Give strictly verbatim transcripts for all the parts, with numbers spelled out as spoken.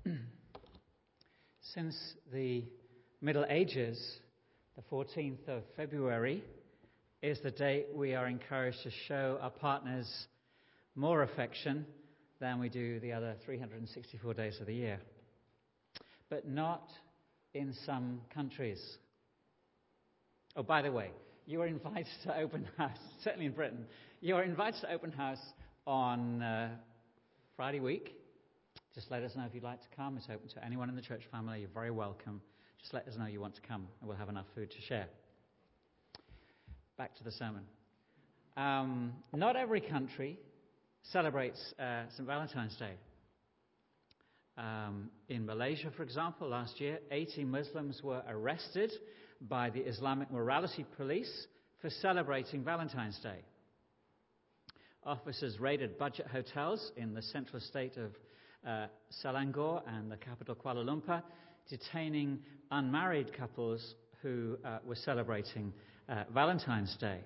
Since the Middle Ages, the fourteenth of February is the date we are encouraged to show our partners more affection than we do the other three hundred sixty-four days of the year. But not in some countries. Oh, by the way, you are invited to open house, certainly in Britain. You are invited to open house on uh, Friday week. Just let us know if you'd like to come. It's open to anyone in the church family. You're very welcome. Just let us know you want to come, and we'll have enough food to share. Back to the sermon. Um, not every country celebrates uh, Saint Valentine's Day. Um, in Malaysia, for example, last year, eighty Muslims were arrested by the Islamic Morality Police for celebrating Valentine's Day. Officers raided budget hotels in the central state of uh, Selangor and the capital Kuala Lumpur, detaining unmarried couples who uh, were celebrating uh, Valentine's Day.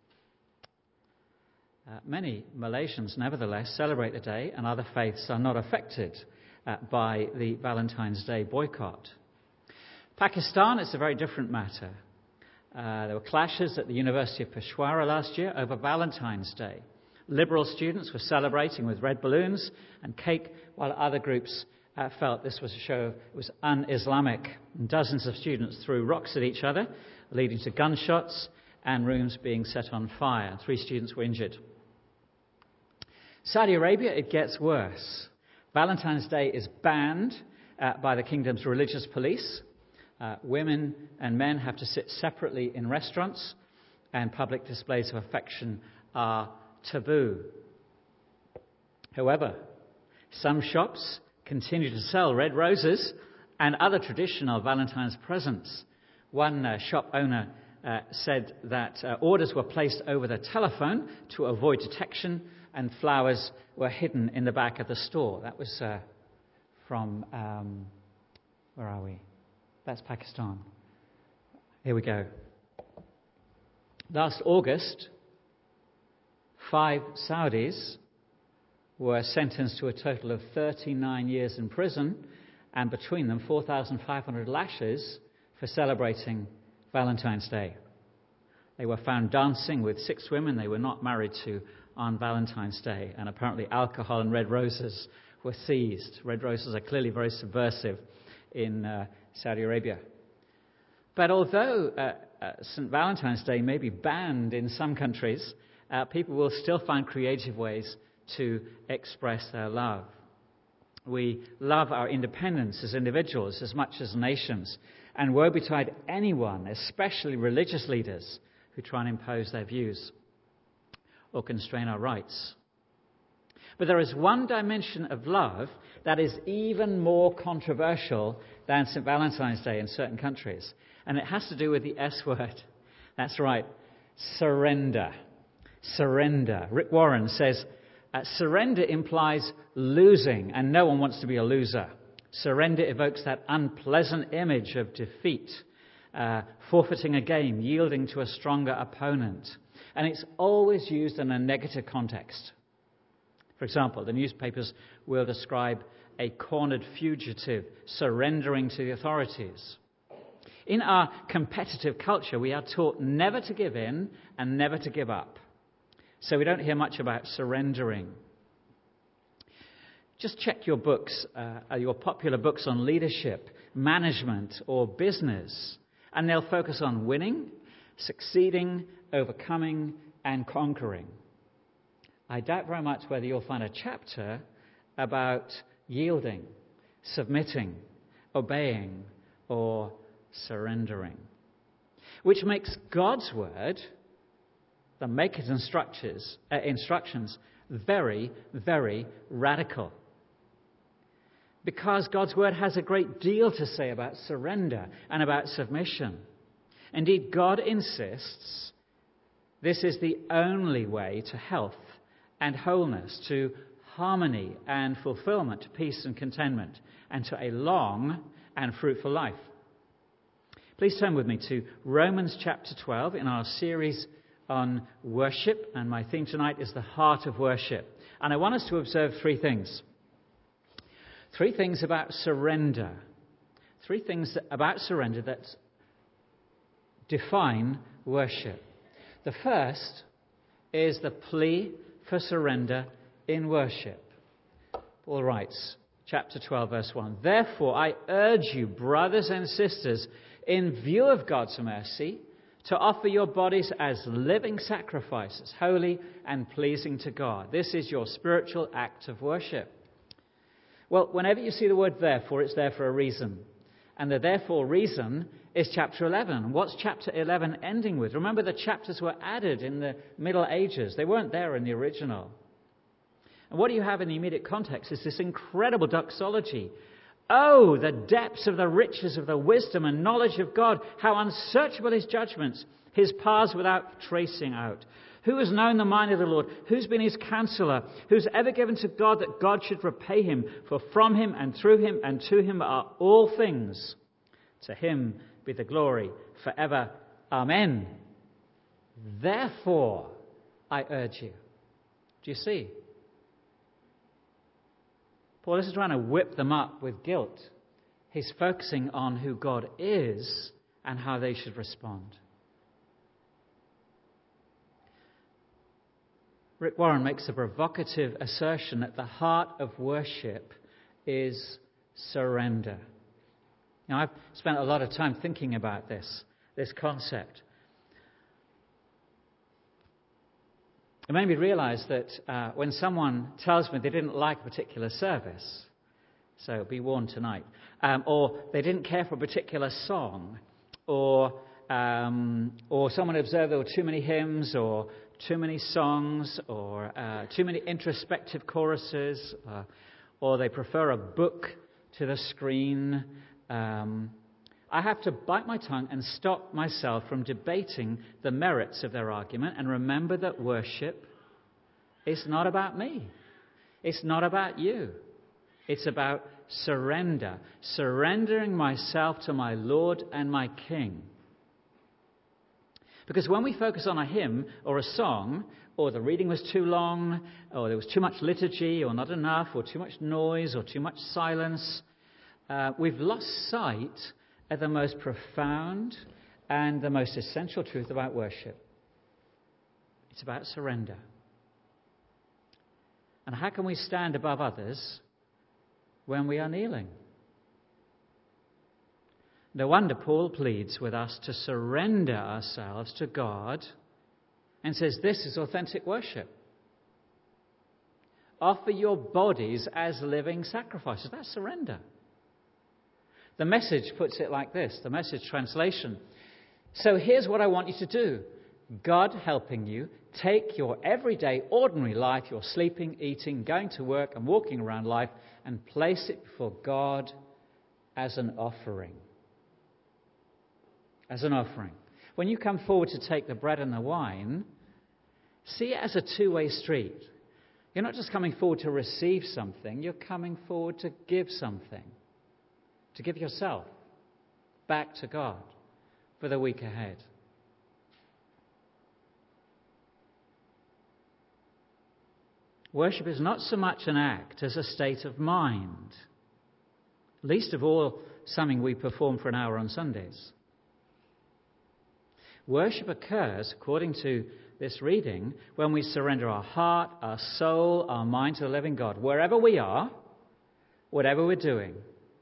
Uh, many Malaysians, nevertheless, celebrate the day, and other faiths are not affected uh, by the Valentine's Day boycott. Pakistan, it's a very different matter. Uh, there were clashes at the University of Peshawar last year over Valentine's Day. Liberal students were celebrating with red balloons and cake, while other groups uh, felt this was a show it was un-Islamic. And dozens of students threw rocks at each other, leading to gunshots and rooms being set on fire. Three students were injured. Saudi Arabia, it gets worse. Valentine's Day is banned uh, by the kingdom's religious police. Uh, women and men have to sit separately in restaurants, and public displays of affection are taboo. However, some shops continue to sell red roses and other traditional Valentine's presents. One uh, shop owner uh, said that uh, orders were placed over the telephone to avoid detection, and flowers were hidden in the back of the store. That was uh, from, um, where are we? That's Pakistan. Here we go. Last August, five Saudis were sentenced to a total of thirty-nine years in prison, and between them four thousand five hundred lashes for celebrating Valentine's Day. They were found dancing with six women they were not married to on Valentine's Day, and apparently alcohol and red roses were seized. Red roses are clearly very subversive in uh, Saudi Arabia. But although uh, uh, Saint Valentine's Day may be banned in some countries, uh, people will still find creative ways to express their love. We love our independence as individuals as much as nations, and woe betide anyone, especially religious leaders, who try and impose their views or constrain our rights. But there is one dimension of love that is even more controversial than Saint Valentine's Day in certain countries, and it has to do with the S word. That's right, surrender. Surrender. Rick Warren says, uh, surrender implies losing, and no one wants to be a loser. Surrender evokes that unpleasant image of defeat, uh, forfeiting a game, yielding to a stronger opponent. And it's always used in a negative context. For example, the newspapers will describe a cornered fugitive surrendering to the authorities. In our competitive culture, we are taught never to give in and never to give up. So we don't hear much about surrendering. Just check your books, uh, your popular books on leadership, management, or business, and they'll focus on winning, succeeding, overcoming, and conquering. I doubt very much whether you'll find a chapter about yielding, submitting, obeying, or surrendering. Which makes God's word, the Maker's instructions, uh, instructions, very, very radical. Because God's word has a great deal to say about surrender and about submission. Indeed, God insists this is the only way to health and wholeness, to harmony and fulfillment, to peace and contentment, and to a long and fruitful life. Please turn with me to Romans chapter twelve in our series on worship, and my theme tonight is the heart of worship. And I want us to observe three things. Three things about surrender. Three things that, about surrender that define worship. The first is the plea for surrender in worship. Paul writes, chapter twelve, verse one, "Therefore I urge you, brothers and sisters, in view of God's mercy, to offer your bodies as living sacrifices, holy and pleasing to God. This is your spiritual act of worship." Well, whenever you see the word therefore, it's there for a reason. And the therefore reason is chapter eleven. What's chapter eleven ending with? Remember, the chapters were added in the Middle Ages. They weren't there in the original. And what do you have in the immediate context is this incredible doxology. Oh, the depths of the riches of the wisdom and knowledge of God. How unsearchable his judgments, his paths without tracing out. Who has known the mind of the Lord? Who's been his counselor? Who's ever given to God that God should repay him? For from him and through him and to him are all things. To him be the glory forever. Amen. Therefore, I urge you. Do you see? Paul isn't trying to whip them up with guilt. He's focusing on who God is and how they should respond. Rick Warren makes a provocative assertion that the heart of worship is surrender. Now, I've spent a lot of time thinking about this, this concept. It made me realize that uh, when someone tells me they didn't like a particular service, so be warned tonight, um, or they didn't care for a particular song, or um, or someone observed there were too many hymns, or too many songs, or uh, too many introspective choruses, uh, or they prefer a book to the screen, um, I have to bite my tongue and stop myself from debating the merits of their argument and remember that worship is not about me. It's not about you. It's about surrender. Surrendering myself to my Lord and my King. Because when we focus on a hymn or a song, or the reading was too long, or there was too much liturgy, or not enough, or too much noise, or too much silence, uh, we've lost sight of the most profound and the most essential truth about worship. It's about surrender. And how can we stand above others when we are kneeling? No wonder Paul pleads with us to surrender ourselves to God and says this is authentic worship. Offer your bodies as living sacrifices. That's surrender. The Message puts it like this, the Message translation. So here's what I want you to do. God helping you, take your everyday, ordinary life, your sleeping, eating, going to work and walking around life, and place it before God as an offering. As an offering. When you come forward to take the bread and the wine, see it as a two-way street. You're not just coming forward to receive something, you're coming forward to give something. To give yourself back to God for the week ahead. Worship is not so much an act as a state of mind. Least of all, something we perform for an hour on Sundays. Worship occurs, according to this reading, when we surrender our heart, our soul, our mind to the living God, wherever we are, whatever we're doing.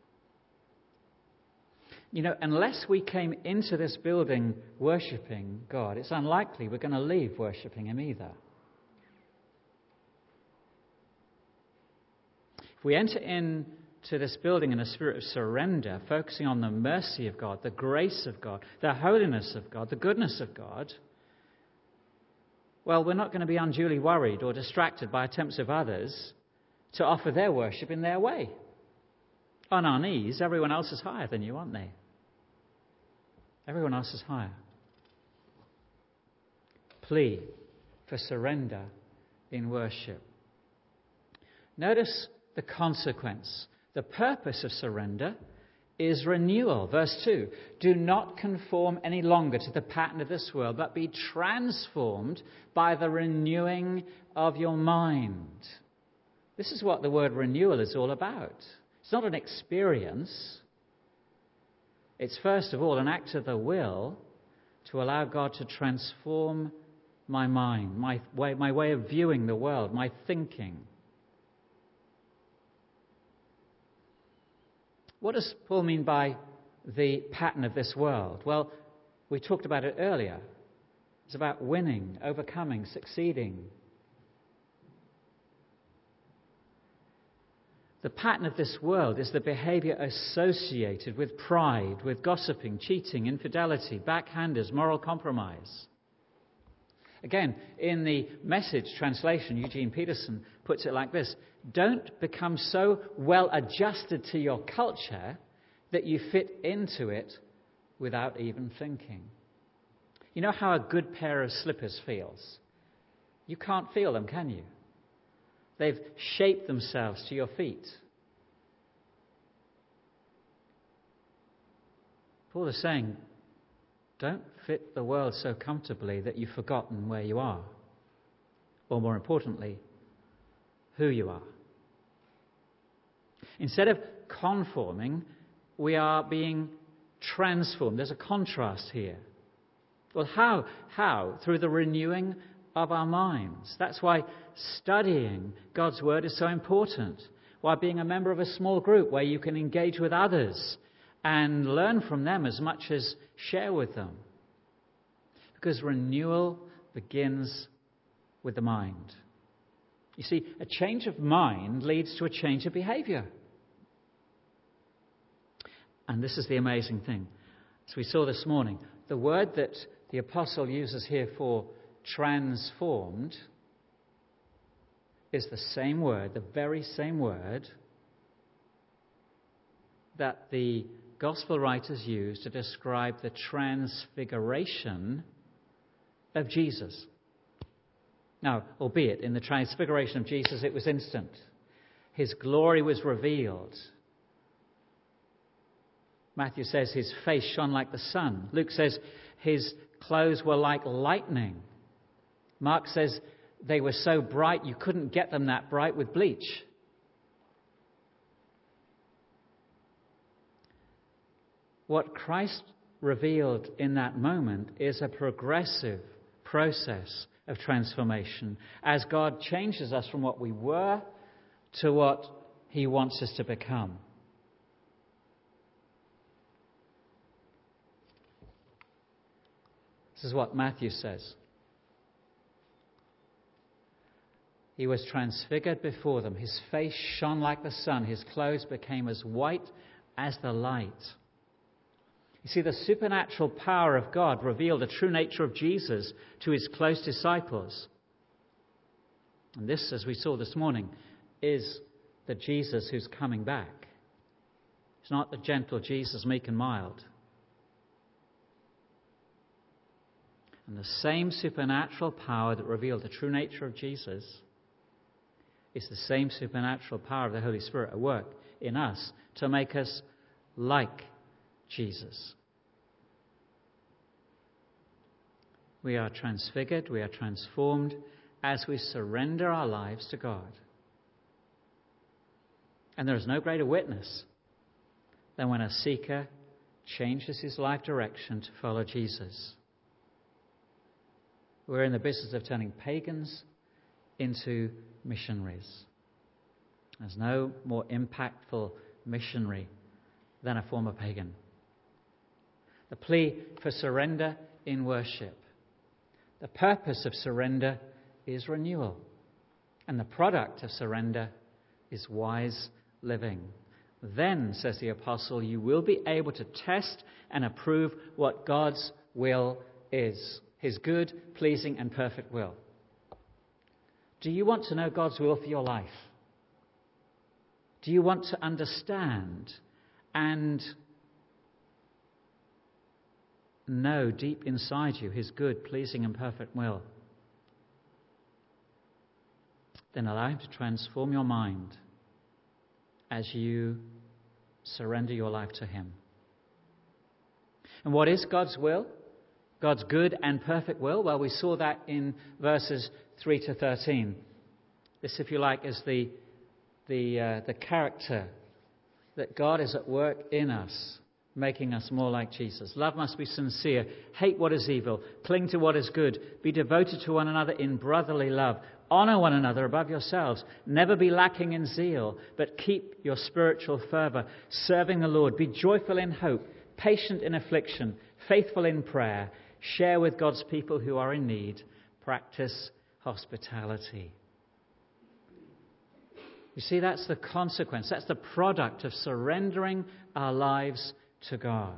You know, unless we came into this building worshipping God, it's unlikely we're going to leave worshipping Him either. If we enter into this building in a spirit of surrender, focusing on the mercy of God, the grace of God, the holiness of God, the goodness of God, well, we're not going to be unduly worried or distracted by attempts of others to offer their worship in their way. On our knees, everyone else is higher than you, aren't they? Everyone else is higher. Plea for surrender in worship. Notice the consequence. The purpose of surrender is renewal. Verse two, do not conform any longer to the pattern of this world, but be transformed by the renewing of your mind. This is what the word renewal is all about. It's not an experience. It's first of all an act of the will to allow God to transform my mind, my way, my way of viewing the world, my thinking. What does Paul mean by the pattern of this world? Well, we talked about it earlier. It's about winning, overcoming, succeeding. The pattern of this world is the behavior associated with pride, with gossiping, cheating, infidelity, backhanders, moral compromise. Again, in the Message translation, Eugene Peterson puts it like this: don't become so well adjusted to your culture that you fit into it without even thinking. You know how a good pair of slippers feels? You can't feel them, can you? They've shaped themselves to your feet. Paul is saying, don't fit the world so comfortably that you've forgotten where you are. Or more importantly, who you are. Instead of conforming, we are being transformed. There's a contrast here. Well, how? How? Through the renewing of our minds. That's why studying God's Word is so important. Why being a member of a small group where you can engage with others and learn from them as much as share with them. Because renewal begins with the mind. You see, a change of mind leads to a change of behavior. And this is the amazing thing. As we saw this morning, the word that the apostle uses here for transformed is the same word, the very same word that the gospel writers use to describe the transfiguration of Jesus. Now, albeit in the transfiguration of Jesus it was instant. His glory was revealed. Matthew says his face shone like the sun. Luke says his clothes were like lightning. Mark says they were so bright you couldn't get them that bright with bleach. What Christ revealed in that moment is a progressive process of transformation as God changes us from what we were to what He wants us to become. This is what Matthew says. He was transfigured before them. His face shone like the sun. His clothes became as white as the light. You see, the supernatural power of God revealed the true nature of Jesus to his close disciples. And this, as we saw this morning, is the Jesus who's coming back. It's not the gentle Jesus, meek and mild. And the same supernatural power that revealed the true nature of Jesus is the same supernatural power of the Holy Spirit at work in us to make us like Jesus. We are transfigured, we are transformed as we surrender our lives to God. And there is no greater witness than when a seeker changes his life direction to follow Jesus. We're in the business of turning pagans into missionaries. There's no more impactful missionary than a former pagan. The plea for surrender in worship. The purpose of surrender is renewal. And the product of surrender is wise living. Then, says the apostle, you will be able to test and approve what God's will is. His good, pleasing, and perfect will. Do you want to know God's will for your life? Do you want to understand and know deep inside you His good, pleasing, and perfect will? Then allow Him to transform your mind as you surrender your life to Him. And what is God's will? God's good and perfect will? Well, we saw that in verses three to thirteen. This, if you like, is the the uh, the character that God is at work in us, making us more like Jesus. Love must be sincere. Hate what is evil. Cling to what is good. Be devoted to one another in brotherly love. Honor one another above yourselves. Never be lacking in zeal, but keep your spiritual fervor, serving the Lord. Be joyful in hope, patient in affliction, faithful in prayer. Share with God's people who are in need. Practice hospitality. You see, that's the consequence. That's the product of surrendering our lives to God.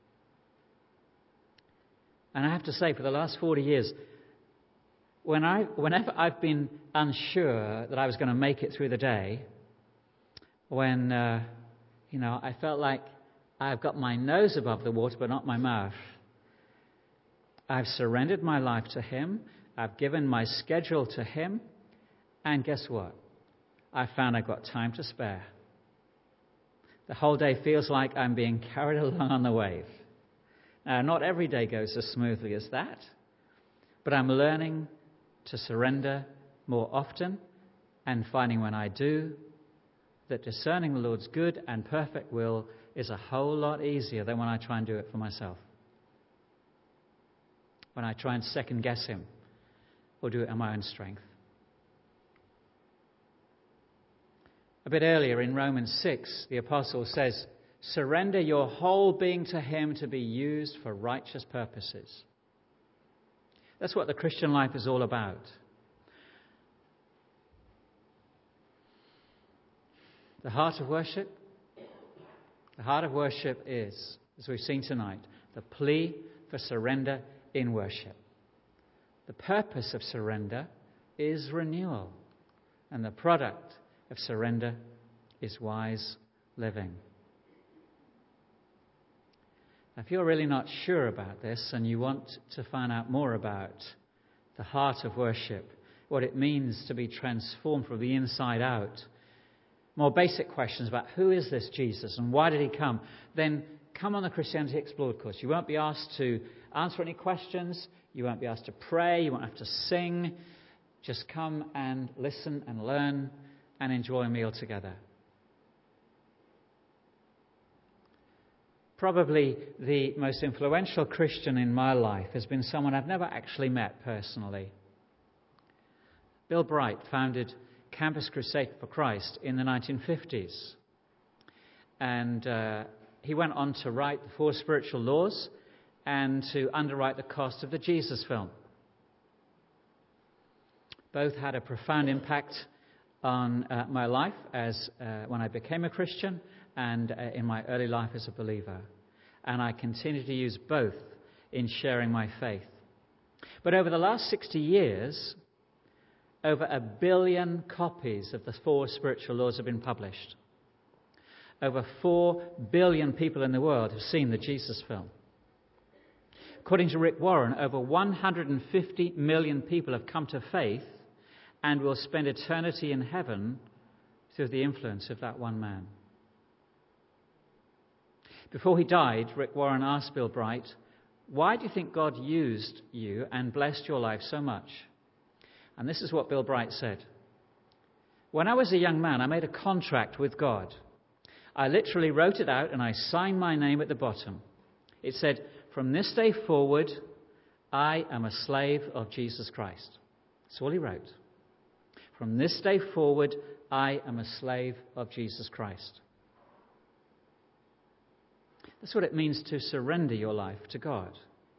And I have to say, for the last forty years, when I, whenever I've been unsure that I was going to make it through the day, when, uh, you know, I felt like I've got my nose above the water but not my mouth, I've surrendered my life to Him. I've given my schedule to Him. And guess what? I found I've got time to spare. The whole day feels like I'm being carried along on the wave. Now, not every day goes as smoothly as that, but I'm learning to surrender more often and finding when I do that discerning the Lord's good and perfect will is a whole lot easier than when I try and do it for myself. When I try and second guess Him or do it on my own strength. A bit earlier in Romans six, the apostle says, surrender your whole being to Him to be used for righteous purposes. That's what the Christian life is all about. The heart of worship, the heart of worship is, as we've seen tonight, the plea for surrender in worship. The purpose of surrender is renewal, and the product of surrender is wise living. Now, if you're really not sure about this and you want to find out more about the heart of worship, what it means to be transformed from the inside out, more basic questions about who is this Jesus and why did He come, then come on the Christianity Explored course. You won't be asked to answer any questions. You won't be asked to pray. You won't have to sing. Just come and listen and learn and enjoy a meal together. Probably the most influential Christian in my life has been someone I've never actually met personally. Bill Bright founded Campus Crusade for Christ in the nineteen fifties. And uh, he went on to write the Four Spiritual Laws and to underwrite the cost of the Jesus film. Both had a profound impact on uh, my life as uh, when I became a Christian and uh, in my early life as a believer. And I continue to use both in sharing my faith. But over the last sixty years, over a billion copies of the Four Spiritual Laws have been published. Over four billion people in the world have seen the Jesus film. According to Rick Warren, over one hundred fifty million people have come to faith and will spend eternity in heaven through the influence of that one man. Before he died, Rick Warren asked Bill Bright, why do you think God used you and blessed your life so much? And this is what Bill Bright said. When I was a young man, I made a contract with God. I literally wrote it out and I signed my name at the bottom. It said, from this day forward, I am a slave of Jesus Christ. That's all he wrote. From this day forward, I am a slave of Jesus Christ. That's what it means to surrender your life to God.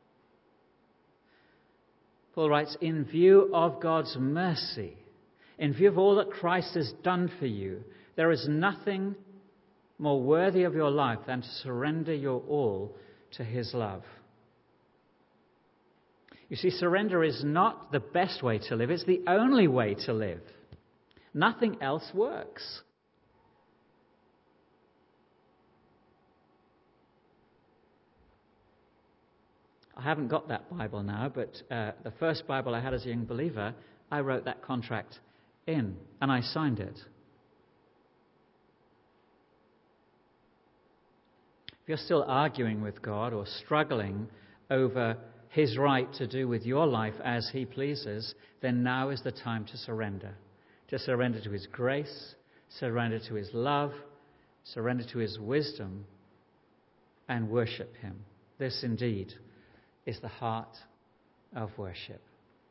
Paul writes, in view of God's mercy, in view of all that Christ has done for you, there is nothing more worthy of your life than to surrender your all to His love. You see, surrender is not the best way to live. It's the only way to live. Nothing else works. I haven't got that Bible now, but uh, the first Bible I had as a young believer, I wrote that contract in, and I signed it. If you're still arguing with God or struggling over His right to do with your life as He pleases, then now is the time to surrender. To surrender to His grace, surrender to His love, surrender to his wisdom, and worship him. This indeed is the heart of worship.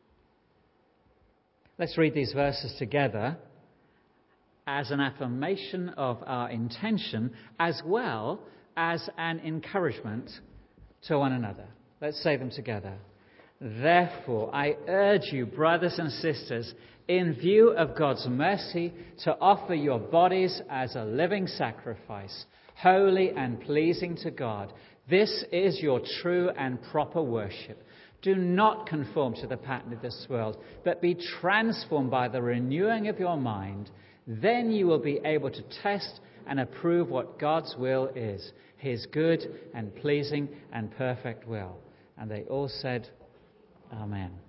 Let's read these verses together as an affirmation of our intention as well as an encouragement to one another. Let's say them together. Therefore, I urge you, brothers and sisters, in view of God's mercy, to offer your bodies as a living sacrifice, holy and pleasing to God. This is your true and proper worship. Do not conform to the pattern of this world, but be transformed by the renewing of your mind. Then you will be able to test and approve what God's will is, his good and pleasing and perfect will. And they all said, Amen.